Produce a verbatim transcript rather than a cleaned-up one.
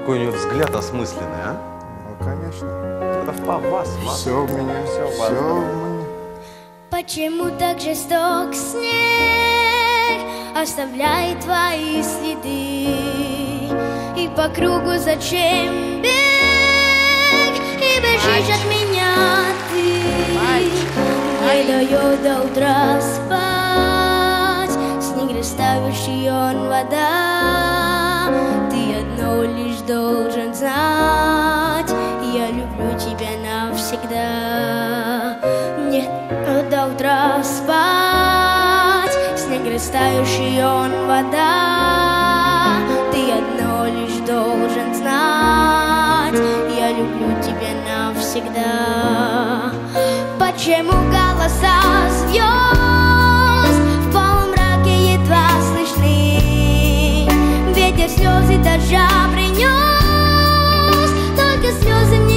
Какой у него взгляд осмысленный, а? Ну, конечно. Это в вас, вас. Все в меня, все в вас. Все в меня. Почему так жесток снег оставляет твои следы? И по кругу зачем бег? И бежишь от меня ты. Не дает до утра спать. Снег растающий, он вода. Ты одно лишь должен знать: я люблю тебя навсегда. Нет, до утра спать. Снег растающий, он вода. Ты одно лишь должен знать: я люблю тебя навсегда. Почему голоса звезд в полумраке едва слышны? Ветер слезы дождя принес, только слезы мне